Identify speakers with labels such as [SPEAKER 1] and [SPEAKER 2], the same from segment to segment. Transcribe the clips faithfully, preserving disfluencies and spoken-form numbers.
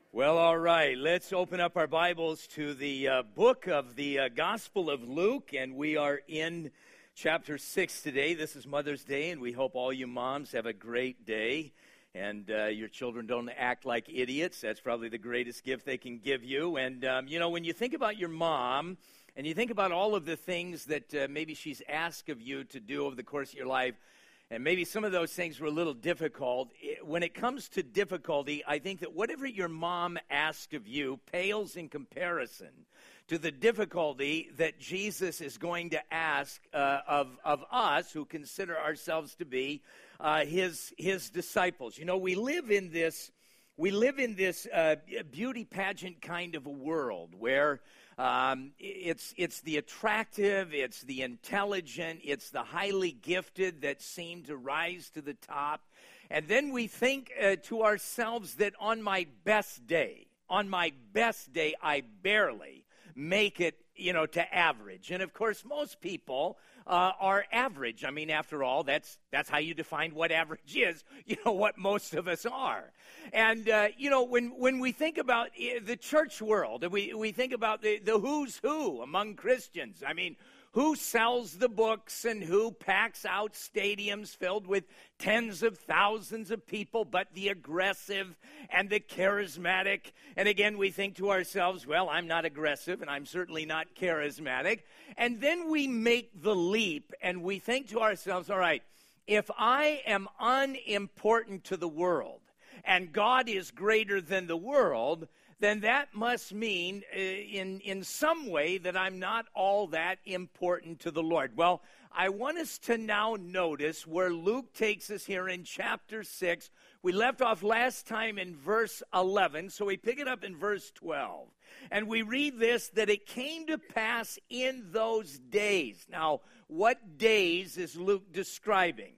[SPEAKER 1] Well, all right, let's open up our Bibles to the uh, book of the uh, Gospel of Luke, and we are in chapter six today. This is Mother's Day, and we hope all you moms have a great day, and uh, your children don't act like idiots. That's probably the greatest gift they can give you. And, um, you know, when you think about your mom, and you think about all of the things that uh, maybe she's asked of you to do over the course of your life, and maybe some of those things were a little difficult. When it comes to difficulty, I think that whatever your mom asked of you pales in comparison to the difficulty that Jesus is going to ask uh, of, of us who consider ourselves to be uh, his, his disciples. You know, we live in this, we live in this uh, beauty pageant kind of a world where Um, it's it's the attractive, it's the intelligent, it's the highly gifted that seem to rise to the top. And then we think uh, to ourselves that on my best day, on my best day, I barely make it, you know, to average. And of course, most people uh, are average. I mean, after all, that's that's how you define what average is, you know, what most of us are. And, uh, you know, when, when we think about the church world, we, we think about the, the who's who among Christians. I mean, who sells the books and who packs out stadiums filled with tens of thousands of people, but the aggressive and the charismatic. And again, we think to ourselves, well, I'm not aggressive and I'm certainly not charismatic. And then we make the leap and we think to ourselves, all right, if I am unimportant to the world and God is greater than the world, then that must mean uh, in, in some way that I'm not all that important to the Lord. Well, I want us to now notice where Luke takes us here in chapter six. We left off last time in verse eleven, so we pick it up in verse twelve. And we read this, that it came to pass in those days. Now, what days is Luke describing?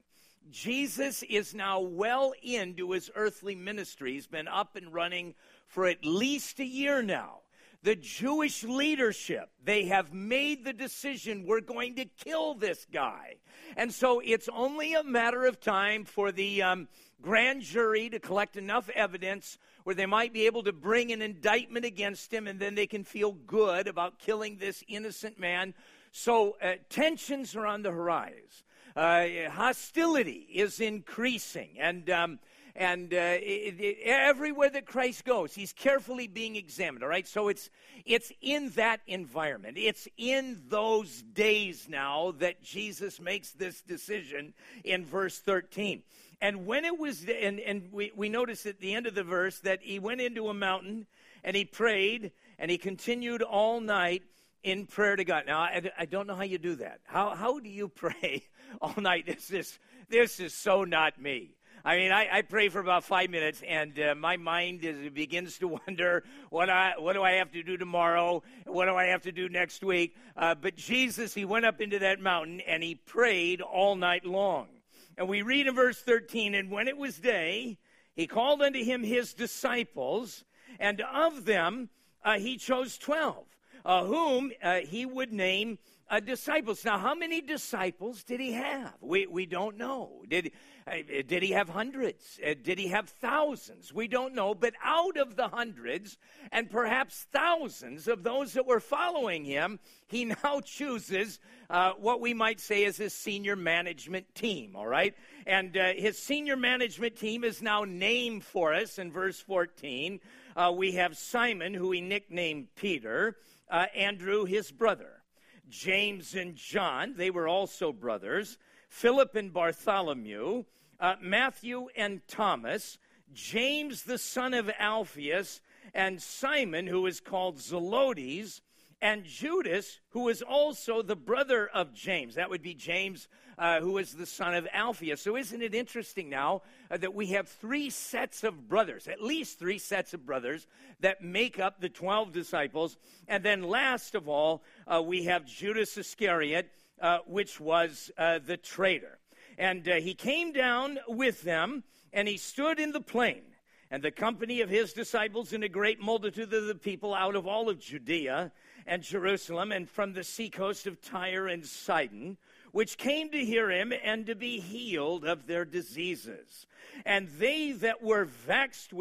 [SPEAKER 1] Jesus is now well into his earthly ministry. He's been up and running for at least a year now. The Jewish leadership, they have made the decision, we're going to kill this guy. And so it's only a matter of time for the um, grand jury to collect enough evidence where they might be able to bring an indictment against him, and then they can feel good about killing this innocent man. So uh, tensions are on the horizon. Uh, hostility is increasing, and um, and uh, it, it, everywhere that Christ goes, he's carefully being examined. All right, so it's it's in that environment, it's in those days now that Jesus makes this decision in verse thirteen. And when it was, and and we we notice at the end of the verse that he went into a mountain and he prayed and he continued all night in prayer to God. Now, I, I don't know how you do that. How how do you pray all night? This is this is so not me. I mean, I, I pray for about five minutes, and uh, my mind is, begins to wonder, what I what do I have to do tomorrow? What do I have to do next week? Uh, but Jesus, he went up into that mountain, and he prayed all night long. And we read in verse thirteen, and when it was day, he called unto him his disciples, and of them uh, he chose twelve. Uh, whom uh, he would name uh, disciples. Now, how many disciples did he have? We we don't know. Did uh, did he have hundreds? Uh, did he have thousands? We don't know. But out of the hundreds and perhaps thousands of those that were following him, he now chooses uh, what we might say is his senior management team, all right? And uh, his senior management team is now named for us in verse fourteen. Uh, we have Simon, who he nicknamed Peter, Uh, Andrew, his brother, James and John, they were also brothers, Philip and Bartholomew, uh, Matthew and Thomas, James the son of Alphaeus, and Simon, who is called Zelotes, and Judas, who is also the brother of James. That would be James, uh, who is the son of Alphaeus. So isn't it interesting now uh, that we have three sets of brothers, at least three sets of brothers that make up the twelve disciples. And then last of all, uh, we have Judas Iscariot, uh, which was uh, the traitor. And uh, he came down with them, and he stood in the plain. And the company of his disciples and a great multitude of the people out of all of Judea and Jerusalem and from the seacoast of Tyre and Sidon, which came to hear him and to be healed of their diseases. And they that were vexed with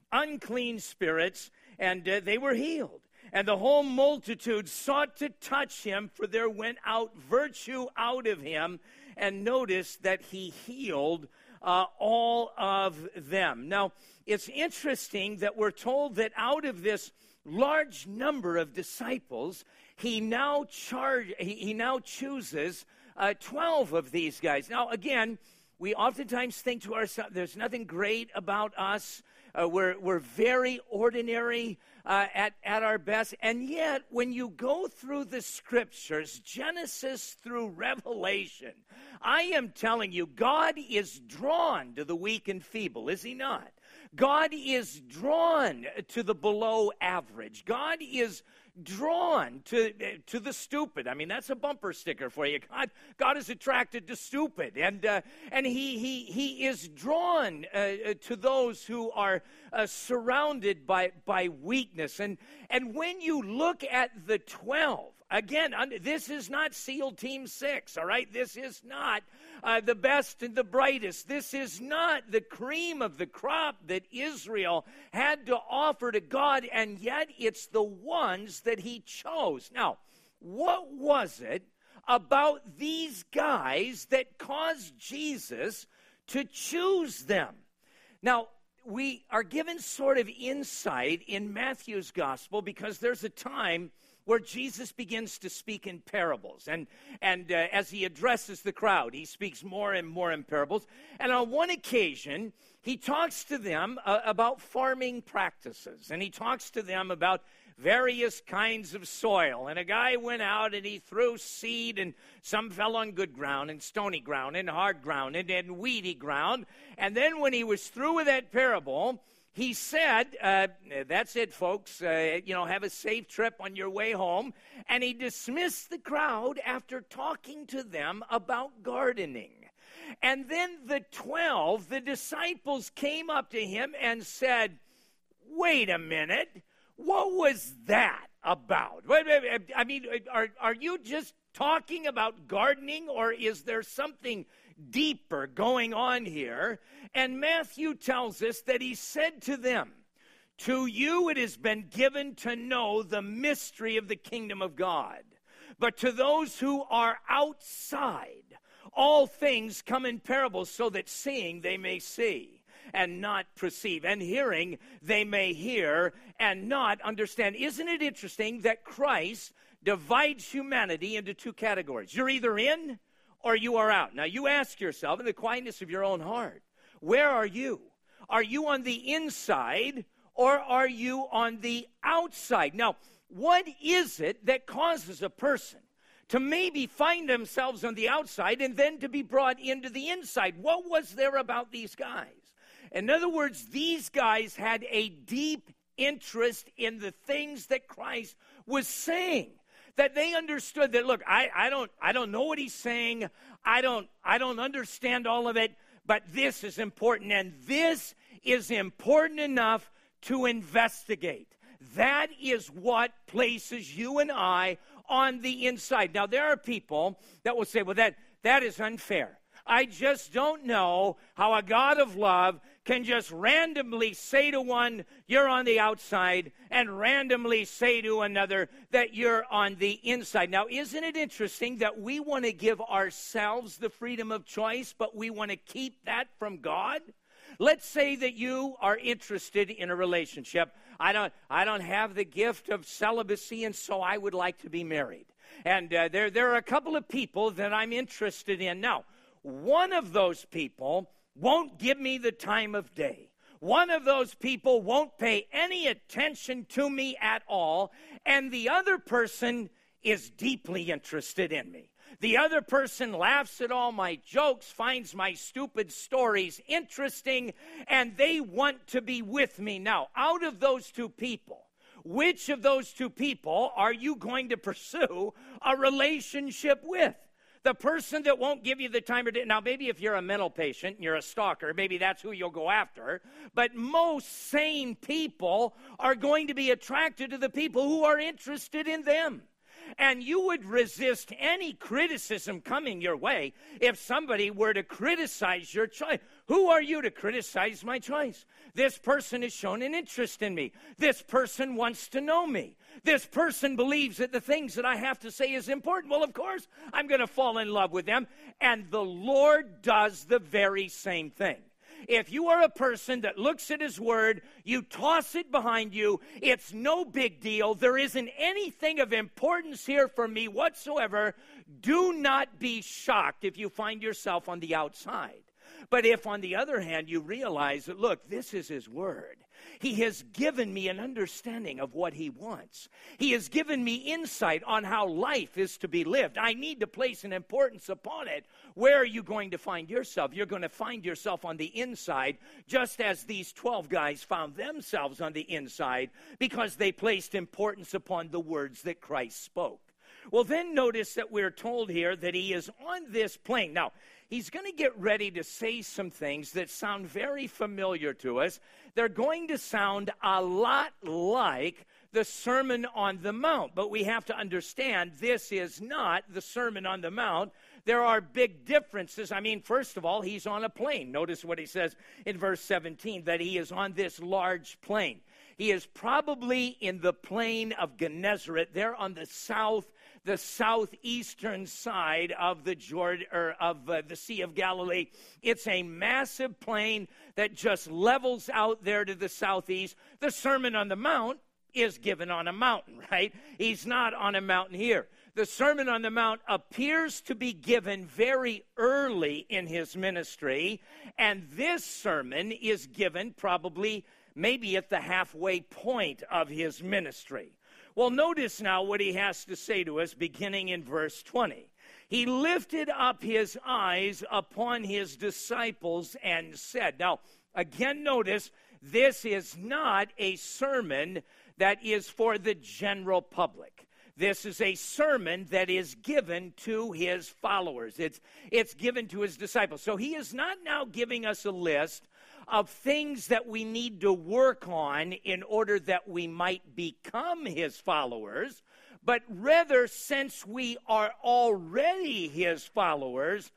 [SPEAKER 1] unclean spirits, and uh, they were healed. And the whole multitude sought to touch him, for there went out virtue out of him. And notice that he healed uh, all of them. Now, it's interesting that we're told that out of this large number of disciples, he now charge, he, he now chooses uh, twelve of these guys. Now, again, we oftentimes think to ourselves, there's nothing great about us. Uh, we're, we're very ordinary uh, at, at our best. And yet, when you go through the scriptures, Genesis through Revelation, I am telling you, God is drawn to the weak and feeble, is he not? God is drawn to the below average. God is drawn to to the stupid. I mean, that's a bumper sticker for you. God, God is attracted to stupid, and uh, and he he he is drawn uh, to those who are uh, surrounded by by weakness. And and when you look at the twelve, again, this is not SEAL Team Six. All right, this is not uh, the best and the brightest. This is not the cream of the crop that Israel had to offer to God, and yet it's the ones that he chose. Now, what was it about these guys that caused Jesus to choose them? Now, we are given sort of insight in Matthew's gospel because there's a time where Jesus begins to speak in parables. And, and uh, as he addresses the crowd, he speaks more and more in parables. And on one occasion, he talks to them uh, about farming practices. And he talks to them about various kinds of soil. And a guy went out and he threw seed, and some fell on good ground and stony ground and hard ground and, and weedy ground. And then when he was through with that parable, he said, uh, that's it, folks. Uh, you know, have a safe trip on your way home. And he dismissed the crowd after talking to them about gardening. And then the twelve, the disciples, came up to him and said, wait a minute, what was that about? I mean, are, are you just talking about gardening, or is there something deeper going on here? And Matthew tells us that he said to them, to you it has been given to know the mystery of the kingdom of God. But to those who are outside, all things come in parables, so that seeing they may see and not perceive, and hearing they may hear and not understand. Isn't it interesting that Christ divides humanity into two categories? You're either in or you are out. Now, you ask yourself in the quietness of your own heart, where are you? Are you on the inside or are you on the outside? Now, what is it that causes a person to maybe find themselves on the outside and then to be brought into the inside? What was there about these guys? In other words, these guys had a deep interest in the things that Christ was saying. That they understood that, look, I, I don't I don't know what he's saying. I don't I don't understand all of it, but this is important, and this is important enough to investigate. That is what places you and I on the inside. Now, there are people that will say, well, that that is unfair. I just don't know how a God of love can just randomly say to one, you're on the outside, and randomly say to another that you're on the inside. Now, isn't it interesting that we want to give ourselves the freedom of choice, but we want to keep that from God? Let's say that you are interested in a relationship. I don't, I don't have the gift of celibacy, and so I would like to be married. And uh, there, there are a couple of people that I'm interested in. Now, one of those people won't give me the time of day. One of those people won't pay any attention to me at all, and the other person is deeply interested in me. The other person laughs at all my jokes, finds my stupid stories interesting, and they want to be with me. Now, out of those two people, which of those two people are you going to pursue a relationship with? The person that won't give you the time of day. Now, maybe if you're a mental patient and you're a stalker, maybe that's who you'll go after. But most sane people are going to be attracted to the people who are interested in them. And you would resist any criticism coming your way if somebody were to criticize your choice. Who are you to criticize my choice? This person has shown an interest in me. This person wants to know me. This person believes that the things that I have to say is important. Well, of course, I'm going to fall in love with them. And the Lord does the very same thing. If you are a person that looks at his word, you toss it behind you, it's no big deal. There isn't anything of importance here for me whatsoever. Do not be shocked if you find yourself on the outside. But if, on the other hand, you realize that, look, this is his word. He has given me an understanding of what he wants. He has given me insight on how life is to be lived. I need to place an importance upon it. Where are you going to find yourself? You're going to find yourself on the inside, just as these twelve guys found themselves on the inside because they placed importance upon the words that Christ spoke. Well, then notice that we're told here that he is on this plane. Now, he's going to get ready to say some things that sound very familiar to us. They're going to sound a lot like the Sermon on the Mount. But we have to understand this is not the Sermon on the Mount. There are big differences. I mean, first of all, he's on a plane. Notice what he says in verse seventeen, that he is on this large plane. He is probably in the plain of Gennesaret, there on the south, the southeastern side of the Jordan, or of uh, the Sea of Galilee. It's a massive plain that just levels out there to the southeast. The Sermon on the Mount is given on a mountain, right? He's not on a mountain here. The Sermon on the Mount appears to be given very early in his ministry, and this sermon is given probably maybe at the halfway point of his ministry. Well, notice now what he has to say to us beginning in verse twenty. He lifted up his eyes upon his disciples and said. Now, again, notice this is not a sermon that is for the general public. This is a sermon that is given to his followers. It's, it's given to his disciples. So he is not now giving us a list of things that we need to work on in order that we might become his followers, but rather, since we are already his followers,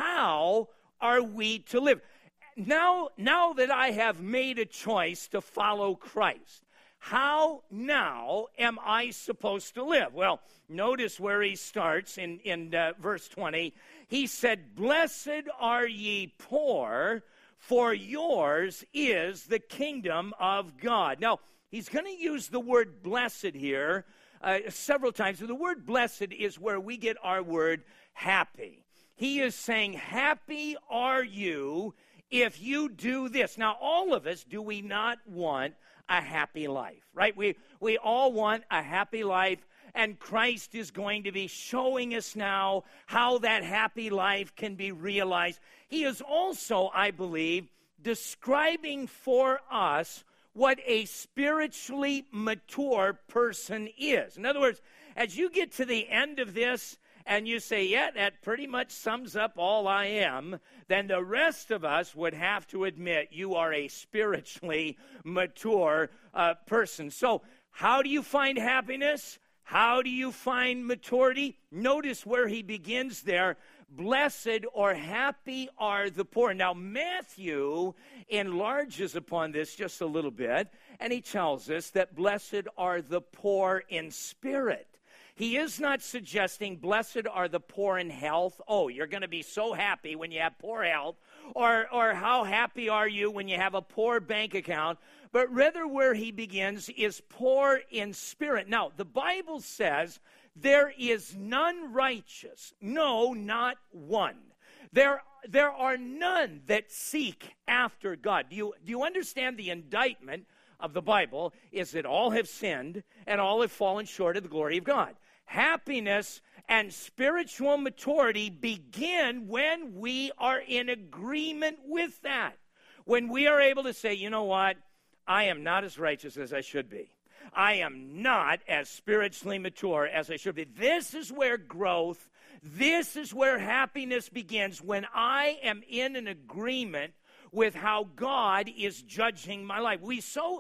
[SPEAKER 1] how are we to live? Now, now that I have made a choice to follow Christ, how now am I supposed to live? Well, notice where he starts in, in uh, verse twenty. He said, "Blessed are ye poor, for yours is the kingdom of God." Now, he's going to use the word blessed here uh, several times. The word blessed is where we get our word happy. He is saying, happy are you if you do this. Now, all of us, do we not want a happy life, right? We, we all want a happy life. And Christ is going to be showing us now how that happy life can be realized. He is also, I believe, describing for us what a spiritually mature person is. In other words, as you get to the end of this and you say, yeah, that pretty much sums up all I am, then the rest of us would have to admit you are a spiritually mature uh, person. So how do you find happiness? How do you find maturity? Notice where he begins there. Blessed or happy are the poor. Now, Matthew enlarges upon this just a little bit, and he tells us that blessed are the poor in spirit. He is not suggesting blessed are the poor in health. Oh, you're going to be so happy when you have poor health. Or, or how happy are you when you have a poor bank account? But rather where he begins is poor in spirit. Now, the Bible says there is none righteous. No, not one. There, there are none that seek after God. Do you, do you understand the indictment of the Bible is that all have sinned and all have fallen short of the glory of God. Happiness and spiritual maturity begin when we are in agreement with that. When we are able to say, you know what, I am not as righteous as I should be. I am not as spiritually mature as I should be. This is where growth, this is where happiness begins, when I am in an agreement with how God is judging my life. We so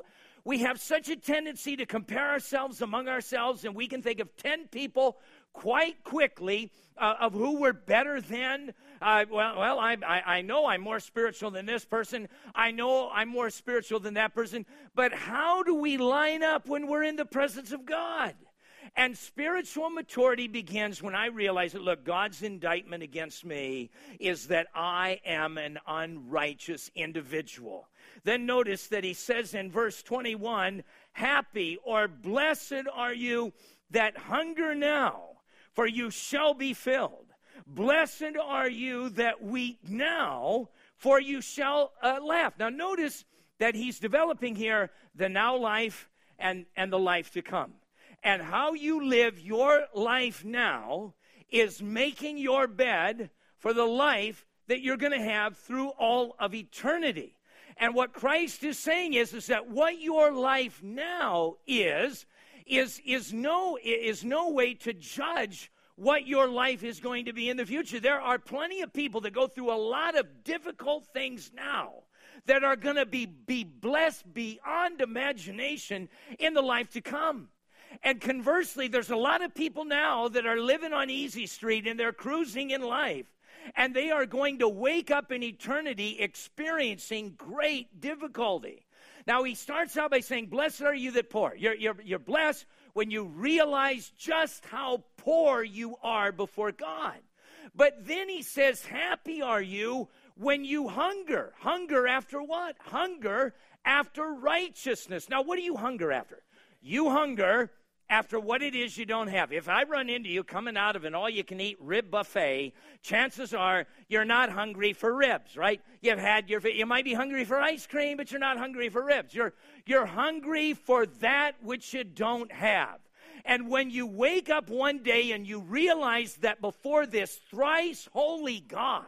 [SPEAKER 1] we have such a tendency to compare ourselves among ourselves, and we can think of ten people quite quickly uh, of who we're better than. Uh, well, well I, I, I know I'm more spiritual than this person. I know I'm more spiritual than that person. But how do we line up when we're in the presence of God? And spiritual maturity begins when I realize that, look, God's indictment against me is that I am an unrighteous individual. Then notice that he says in verse twenty-one, happy or blessed are you that hunger now, for you shall be filled. Blessed are you that weep now, for you shall uh, laugh. Now notice that he's developing here the now life and, and the life to come. And how you live your life now is making your bed for the life that you're going to have through all of eternity. And what Christ is saying is, is that what your life now is, is, is, no, is no way to judge what your life is going to be in the future. There are plenty of people that go through a lot of difficult things now that are going to be, be blessed beyond imagination in the life to come. And conversely, there's a lot of people now that are living on easy street and they're cruising in life. And they are going to wake up in eternity experiencing great difficulty. Now, he starts out by saying, blessed are you that poor. You're, you're, you're blessed when you realize just how poor you are before God. But then he says, happy are you when you hunger. Hunger after what? Hunger after righteousness. Now, what do you hunger after? You hunger after what it is you don't have. If I run into you coming out of an all-you-can-eat rib buffet, chances are you're not hungry for ribs, right? You've had your, you might be hungry for ice cream, but you're not hungry for ribs. You're, you're hungry for that which you don't have. And when you wake up one day and you realize that before this thrice holy God,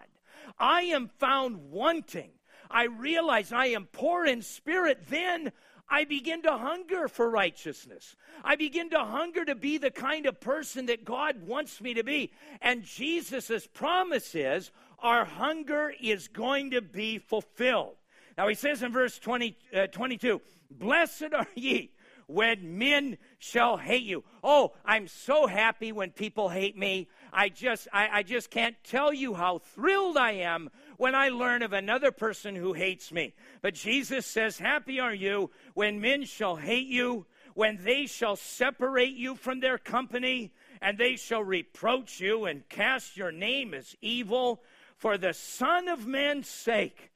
[SPEAKER 1] I am found wanting, I realize I am poor in spirit, then I begin to hunger for righteousness. I begin to hunger to be the kind of person that God wants me to be. And Jesus' promise is our hunger is going to be fulfilled. Now he says in verse twenty, uh, twenty-two, blessed are ye when men shall hate you. Oh, I'm so happy when people hate me. I just, I, I just can't tell you how thrilled I am when I learn of another person who hates me. But Jesus says, happy are you when men shall hate you, when they shall separate you from their company, and they shall reproach you and cast your name as evil. For the Son of Man's sake,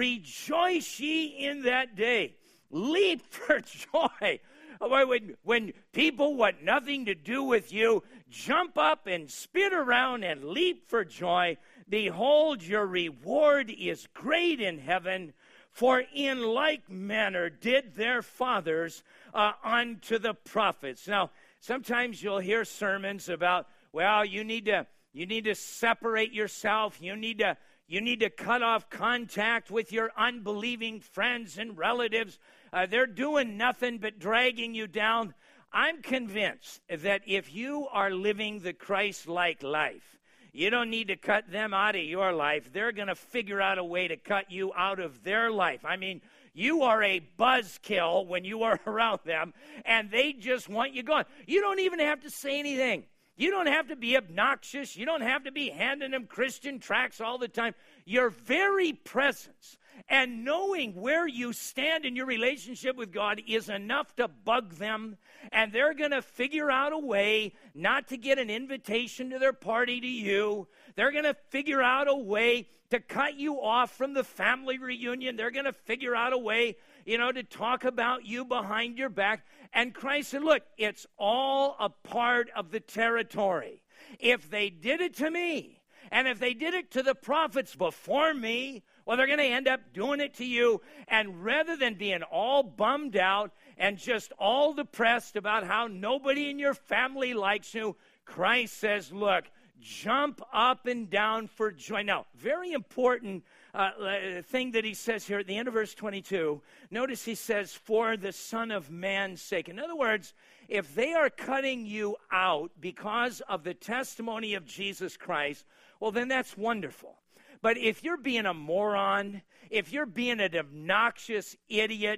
[SPEAKER 1] rejoice ye in that day. Leap for joy. When, when people want nothing to do with you, jump up and spin around and leap for joy. Behold, your reward is great in heaven, for in like manner did their fathers uh, unto the prophets. Now, sometimes you'll hear sermons about, well, you need to you need to separate yourself. You need to you need to cut off contact with your unbelieving friends and relatives. Uh, they're doing nothing but dragging you down. I'm convinced that if you are living the Christ-like life, you don't need to cut them out of your life. They're going to figure out a way to cut you out of their life. I mean, you are a buzzkill when you are around them, and they just want you gone. You don't even have to say anything. You don't have to be obnoxious. You don't have to be handing them Christian tracts all the time. Your very presence and knowing where you stand in your relationship with God is enough to bug them, and they're going to figure out a way not to get an invitation to their party to you. They're going to figure out a way to cut you off from the family reunion. They're going to figure out a way, you know, to talk about you behind your back. And Christ said, look, it's all a part of the territory. If they did it to me, and if they did it to the prophets before me, well, they're going to end up doing it to you. And rather than being all bummed out and just all depressed about how nobody in your family likes you, Christ says, look, jump up and down for joy. Now, very important uh, thing that he says here at the end of verse twenty-two. Notice he says, for the Son of Man's sake. In other words, if they are cutting you out because of the testimony of Jesus Christ, well, then that's wonderful. But if you're being a moron, if you're being an obnoxious idiot,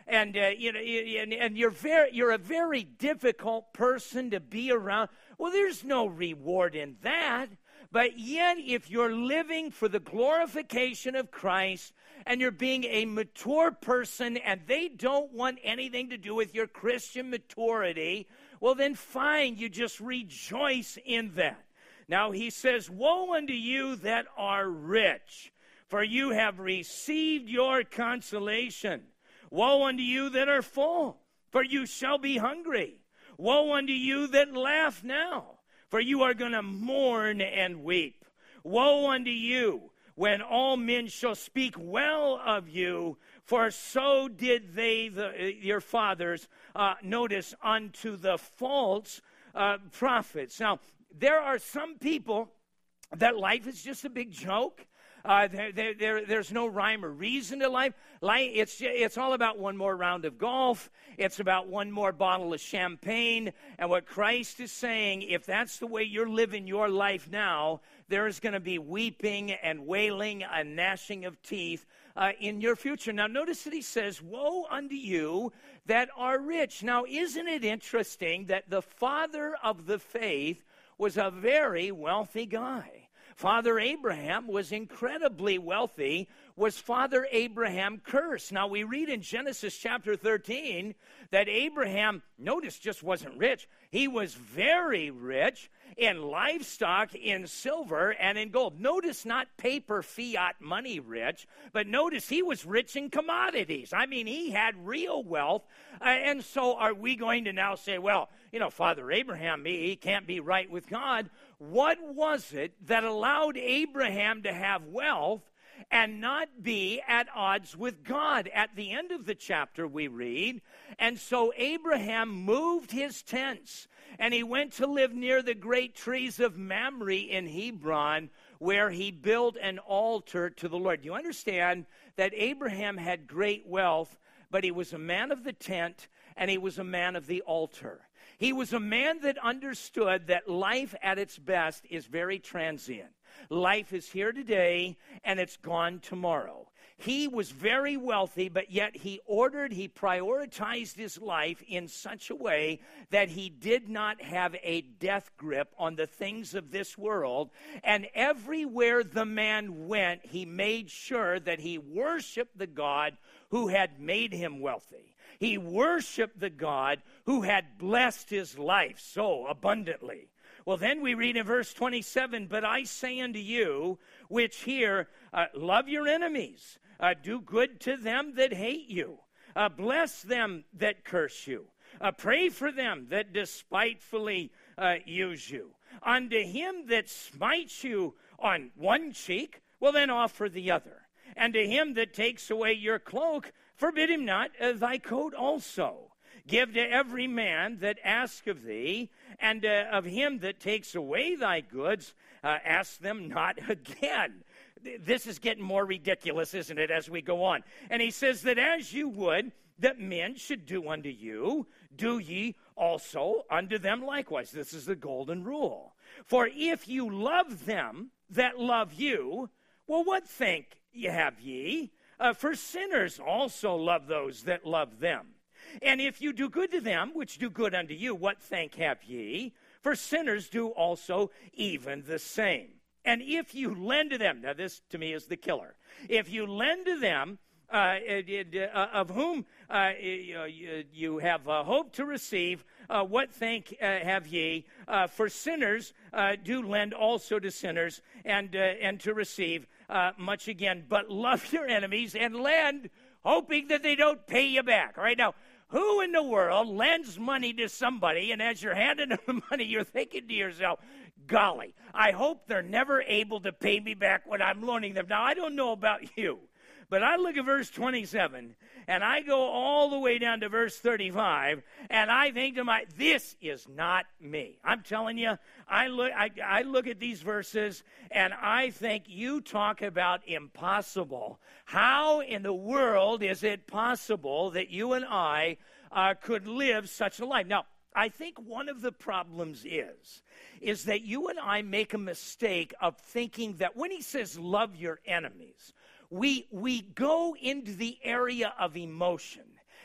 [SPEAKER 1] and uh, you know, and, and you're very, you're a very difficult person to be around. Well, there's no reward in that. But yet, if you're living for the glorification of Christ and you're being a mature person and they don't want anything to do with your Christian maturity, well, then fine, you just rejoice in that. Now, he says, woe unto you that are rich, for you have received your consolation. Woe unto you that are full, for you shall be hungry. Woe unto you that laugh now, for you are going to mourn and weep. Woe unto you when all men shall speak well of you, for so did they, the, your fathers, uh, notice, unto the false uh, prophets. Now, there are some people that life is just a big joke. Uh, there, there, there, there's no rhyme or reason to life. life it's, it's all about one more round of golf. It's about one more bottle of champagne. And what Christ is saying, if that's the way you're living your life now, there is going to be weeping and wailing and gnashing of teeth uh, in your future. Now, notice that he says, woe unto you that are rich. Now, isn't it interesting that the father of the faith was a very wealthy guy? Father Abraham was incredibly wealthy. Was Father Abraham cursed? Now, we read in Genesis chapter thirteen that Abraham, notice, just wasn't rich. He was very rich in livestock, in silver, and in gold. Notice not paper fiat money rich, but notice he was rich in commodities. I mean, he had real wealth. Uh, and so are we going to now say, well, you know, Father Abraham, he can't be right with God. What was it that allowed Abraham to have wealth and not be at odds with God? At the end of the chapter we read, and so Abraham moved his tents, and he went to live near the great trees of Mamre in Hebron, where he built an altar to the Lord. You understand that Abraham had great wealth, but he was a man of the tent, and he was a man of the altar. He was a man that understood that life at its best is very transient. Life is here today, and it's gone tomorrow. He was very wealthy, but yet he ordered, he prioritized his life in such a way that he did not have a death grip on the things of this world. And everywhere the man went, he made sure that he worshiped the God who had made him wealthy. He worshiped the God who had blessed his life so abundantly. Well, then we read in verse twenty-seven, but I say unto you, which hear, uh, love your enemies, uh, do good to them that hate you, uh, bless them that curse you, uh, pray for them that despitefully uh, use you. Unto him that smites you on one cheek, well, then offer the other. And to him that takes away your cloak, forbid him not uh, thy coat also. Give to every man that ask of thee, and uh, of him that takes away thy goods, uh, ask them not again. This is getting more ridiculous, isn't it, as we go on. And he says that as you would that men should do unto you, do ye also unto them likewise. This is the golden rule. For if you love them that love you, well, what thank ye have ye? Uh, for sinners also love those that love them. And if you do good to them, which do good unto you, what thank have ye? For sinners do also even the same. And if you lend to them, now this to me is the killer. If you lend to them, uh, it, it, uh, of whom uh, you, you have uh, hope to receive, uh, what thank uh, have ye? Uh, for sinners uh, do lend also to sinners, and uh, and to receive uh, much again. But love your enemies and lend, hoping that they don't pay you back. All right, now, who in the world lends money to somebody, and as you're handing them the money, you're thinking to yourself, golly, I hope they're never able to pay me back what I'm loaning them. Now, I don't know about you, but I look at verse twenty-seven, and I go all the way down to verse thirty-five, and I think to myself, this is not me. I'm telling you, I look, I, I look at these verses, and I think, you talk about impossible. How in the world is it possible that you and I uh, could live such a life? Now, I think one of the problems is, is that you and I make a mistake of thinking that when he says love your enemies, we, we go into the area of emotion.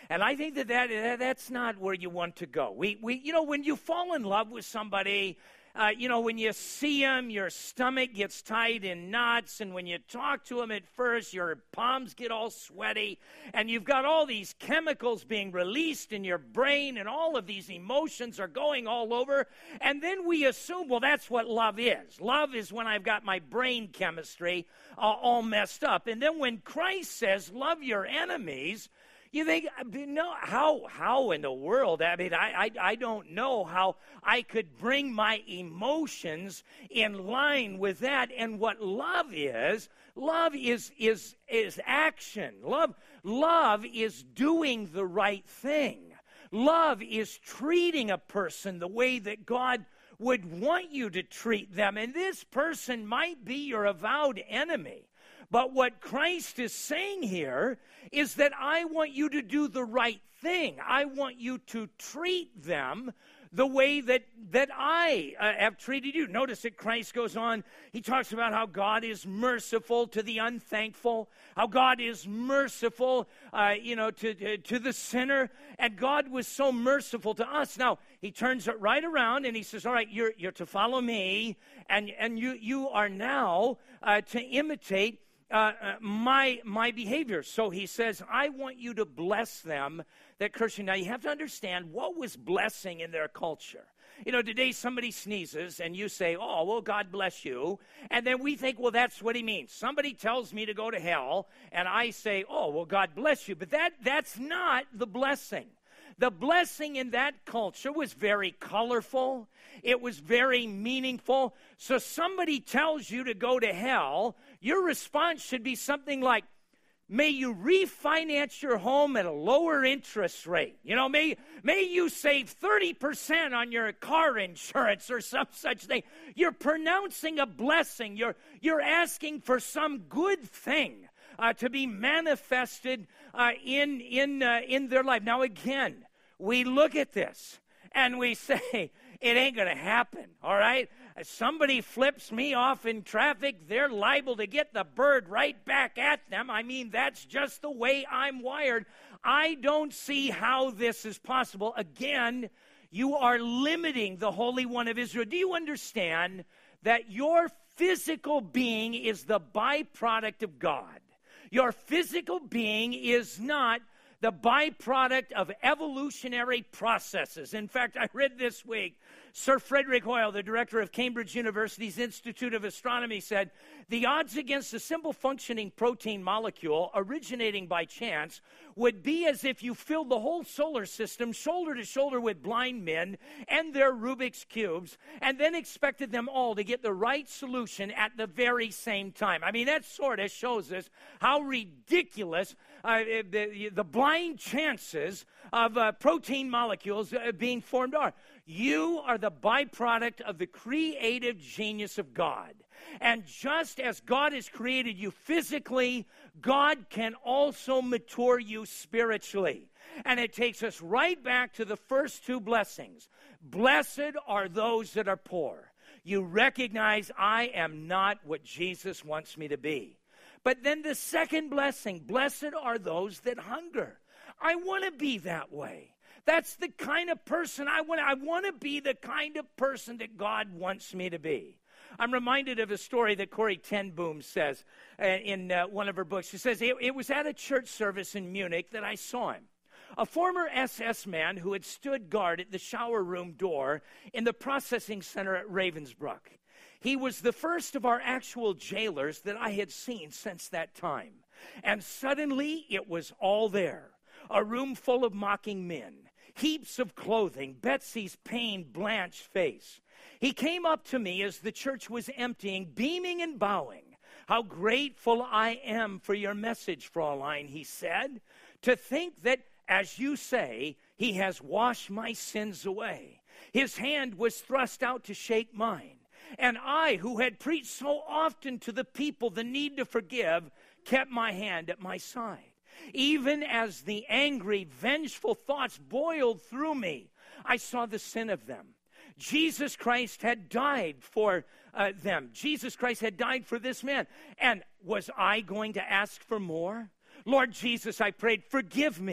[SPEAKER 1] And I think that, that that's not where you want to go. We, we, you know, when you fall in love with somebody, uh, you know, when you see them, your stomach gets tied in knots. And when you talk to them at first, your palms get all sweaty. And you've got all these chemicals being released in your brain. And all of these emotions are going all over. And then we assume, well, that's what love is. Love is when I've got my brain chemistry uh, all messed up. And then when Christ says, love your enemies, you think, no, how how in the world? I mean, I, I I don't know how I could bring my emotions in line with that. And what love is, love is is is action. Love love is doing the right thing. Love is treating a person the way that God would want you to treat them. And this person might be your avowed enemy. But what Christ is saying here is that I want you to do the right thing. I want you to treat them the way that, that I uh, have treated you. Notice that Christ goes on. He talks about how God is merciful to the unthankful, how God is merciful, uh, you know, to, to, to the sinner. And God was so merciful to us. Now, he turns it right around and he says, all right, you're, you're to follow me, and, and you, you are now uh, to imitate Uh, uh, my my behavior. So he says, I want you to bless them that curse you. Now, you have to understand what was blessing in their culture. You know, today somebody sneezes and you say, oh, well, God bless you. And then we think, well, that's what he means. Somebody tells me to go to hell and I say, oh, well, God bless you. But that that's not the blessing. The blessing in that culture was very colorful. It was very meaningful. So somebody tells you to go to hell, your response should be something like, may you refinance your home at a lower interest rate. You know, may, may you save thirty percent on your car insurance or some such thing. You're pronouncing a blessing. You're, you're asking for some good thing uh, to be manifested uh, in, in, uh, in their life. Now, again, we look at this and we say, it ain't going to happen, all right? If somebody flips me off in traffic, they're liable to get the bird right back at them. I mean, that's just the way I'm wired. I don't see how this is possible. Again, you are limiting the Holy One of Israel. Do you understand that your physical being is the byproduct of God? Your physical being is not the byproduct of evolutionary processes. In fact, I read this week, Sir Frederick Hoyle, the director of Cambridge University's Institute of Astronomy, said, the odds against a simple functioning protein molecule originating by chance would be as if you filled the whole solar system shoulder to shoulder with blind men and their Rubik's Cubes, and then expected them all to get the right solution at the very same time. I mean, that sort of shows us how ridiculous uh, the, the blind chances of uh, protein molecules uh, being formed are. You are the byproduct of the creative genius of God. And just as God has created you physically, God can also mature you spiritually. And it takes us right back to the first two blessings. Blessed are those that are poor. You recognize I am not what Jesus wants me to be. But then the second blessing, blessed are those that hunger. I want to be that way. That's the kind of person I want. I want to be the kind of person that God wants me to be. I'm reminded of a story that Corrie ten Boom says uh, in uh, one of her books. She says, it, it was at a church service in Munich that I saw him. A former S S man who had stood guard at the shower room door in the processing center at Ravensbrück. He was the first of our actual jailers that I had seen since that time. And suddenly it was all there. A room full of mocking men. Heaps of clothing, Betsy's pain-blanched face. He came up to me as the church was emptying, beaming and bowing. How grateful I am for your message, Fraulein, he said. To think that, as you say, he has washed my sins away. His hand was thrust out to shake mine. And I, who had preached so often to the people the need to forgive, kept my hand at my side. Even as the angry, vengeful thoughts boiled through me, I saw the sin of them. Jesus Christ had died for uh, them. Jesus Christ had died for this man. And was I going to ask for more? Lord Jesus, I prayed, forgive me.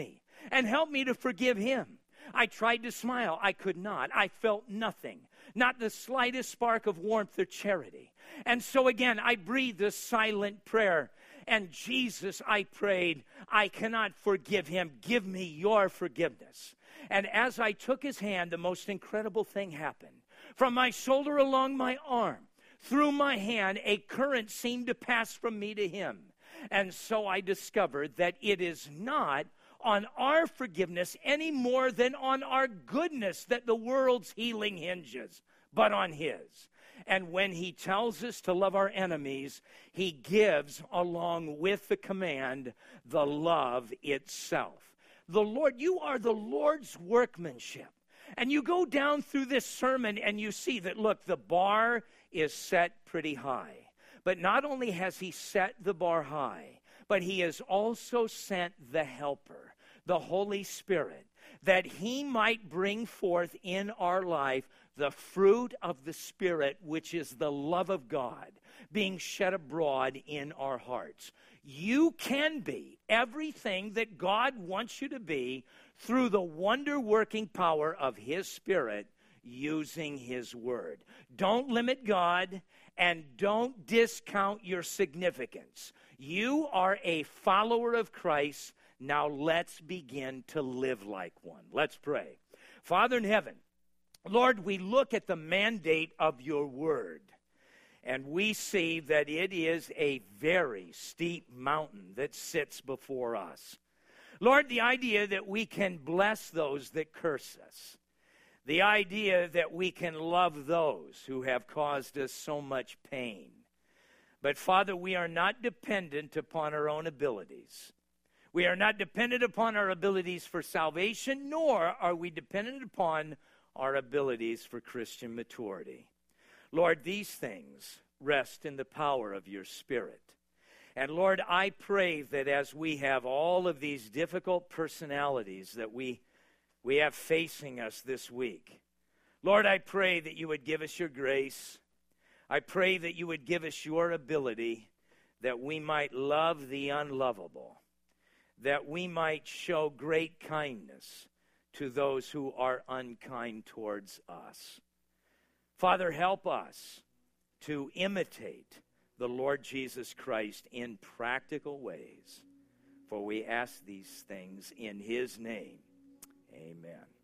[SPEAKER 1] and help me to forgive him. I tried to smile. I could not. I felt nothing, not the slightest spark of warmth or charity. And so again, I breathed a silent prayer. And Jesus, I prayed, I cannot forgive him. Give me your forgiveness. And as I took his hand, the most incredible thing happened. From my shoulder along my arm, through my hand, a current seemed to pass from me to him. And so I discovered that it is not on our forgiveness any more than on our goodness that the world's healing hinges, but on his. And when he tells us to love our enemies, he gives, along with the command, the love itself. The Lord, you are the Lord's workmanship. And you go down through this sermon and you see that, look, the bar is set pretty high. But not only has he set the bar high, but he has also sent the helper, the Holy Spirit, that he might bring forth in our life the fruit of the Spirit, which is the love of God, being shed abroad in our hearts. You can be everything that God wants you to be through the wonder-working power of his Spirit using his word. Don't limit God and don't discount your significance. You are a follower of Christ. Now let's begin to live like one. Let's pray. Father in heaven, Lord, we look at the mandate of your word, and we see that it is a very steep mountain that sits before us. Lord, the idea that we can bless those that curse us, the idea that we can love those who have caused us so much pain. But Father, we are not dependent upon our own abilities. We are not dependent upon our abilities for salvation, nor are we dependent upon our abilities for Christian maturity. Lord, these things rest in the power of your Spirit. And Lord, I pray that as we have all of these difficult personalities that we, we have facing us this week, Lord, I pray that you would give us your grace. I pray that you would give us your ability, that we might love the unlovable, that we might show great kindness to those who are unkind towards us. Father, help us to imitate the Lord Jesus Christ in practical ways. For we ask these things in his name. Amen.